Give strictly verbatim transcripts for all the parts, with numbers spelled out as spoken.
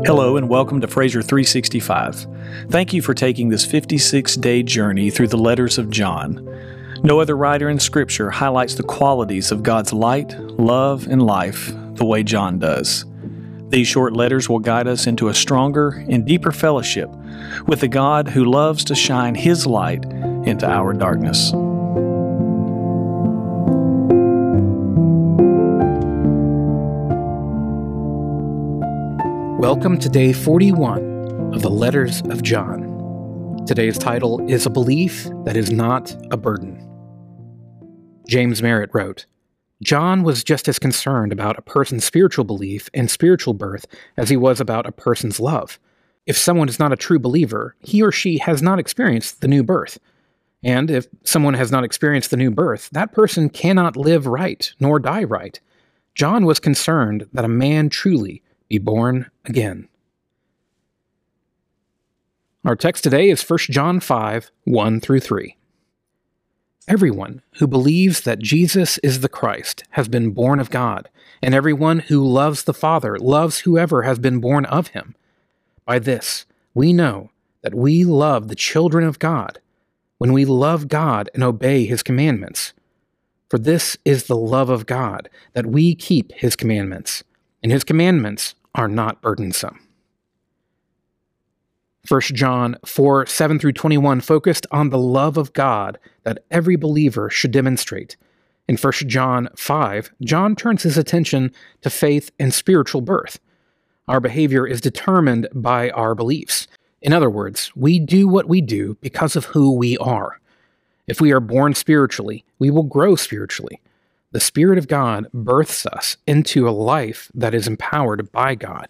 Hello and welcome to Fraser three sixty-five. Thank you for taking this fifty-six day journey through the letters of John. No other writer in Scripture highlights the qualities of God's light, love, and life the way John does. These short letters will guide us into a stronger and deeper fellowship with the God who loves to shine His light into our darkness. Welcome to day forty-one of the Letters of John. Today's title is A Belief That Is Not a Burden. James Merritt wrote, John was just as concerned about a person's spiritual belief and spiritual birth as he was about a person's love. If someone is not a true believer, he or she has not experienced the new birth. And if someone has not experienced the new birth, that person cannot live right nor die right. John was concerned that a man truly be born again. Our text today is First John five, one through three. Everyone who believes that Jesus is the Christ has been born of God, and everyone who loves the Father loves whoever has been born of him. By this, we know that we love the children of God, when we love God and obey His commandments. For this is the love of God, that we keep His commandments, and His commandments are not burdensome. First John four, seven through twenty-one focused on the love of God that every believer should demonstrate. In First John five, John turns his attention to faith and spiritual birth. Our behavior is determined by our beliefs. In other words, we do what we do because of who we are. If we are born spiritually, we will grow spiritually. The Spirit of God births us into a life that is empowered by God.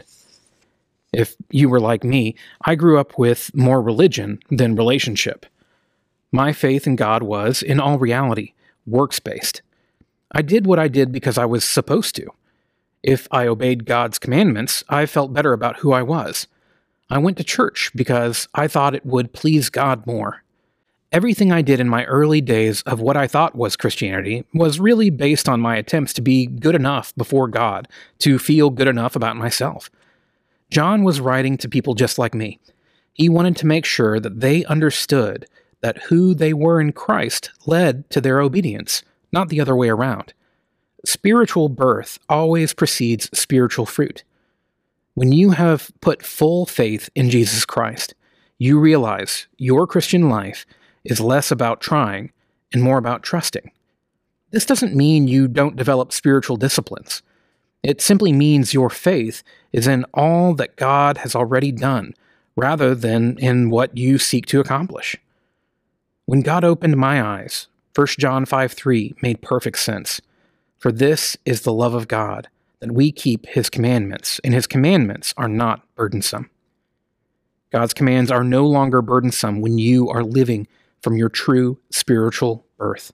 If you were like me, I grew up with more religion than relationship. My faith in God was, in all reality, works-based. I did what I did because I was supposed to. If I obeyed God's commandments, I felt better about who I was. I went to church because I thought it would please God more. Everything I did in my early days of what I thought was Christianity was really based on my attempts to be good enough before God, to feel good enough about myself. John was writing to people just like me. He wanted to make sure that they understood that who they were in Christ led to their obedience, not the other way around. Spiritual birth always precedes spiritual fruit. When you have put full faith in Jesus Christ, you realize your Christian life is less about trying and more about trusting. This doesn't mean you don't develop spiritual disciplines. It simply means your faith is in all that God has already done, rather than in what you seek to accomplish. When God opened my eyes, First John five three made perfect sense. For this is the love of God, that we keep His commandments, and His commandments are not burdensome. God's commands are no longer burdensome when you are living from your true spiritual birth.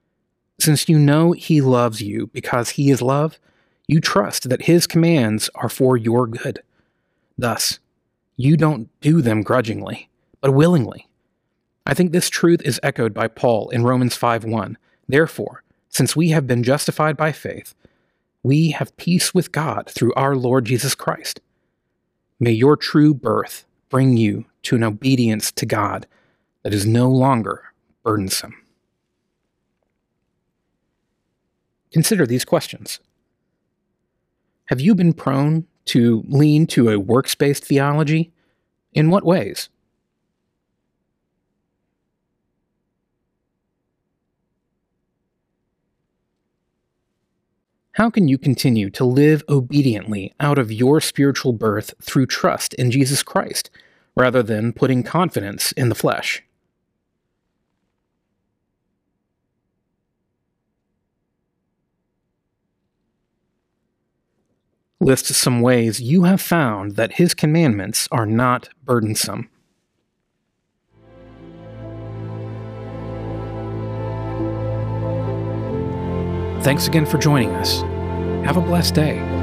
Since you know He loves you because He is love, you trust that His commands are for your good. Thus, you don't do them grudgingly, but willingly. I think this truth is echoed by Paul in Romans five one. Therefore, since we have been justified by faith, we have peace with God through our Lord Jesus Christ. May your true birth bring you to an obedience to God that is no longer burdensome. Consider these questions. Have you been prone to lean to a works-based theology? In what ways? How can you continue to live obediently out of your spiritual birth through trust in Jesus Christ, rather than putting confidence in the flesh? List some ways you have found that His commandments are not burdensome. Thanks again for joining us. Have a blessed day.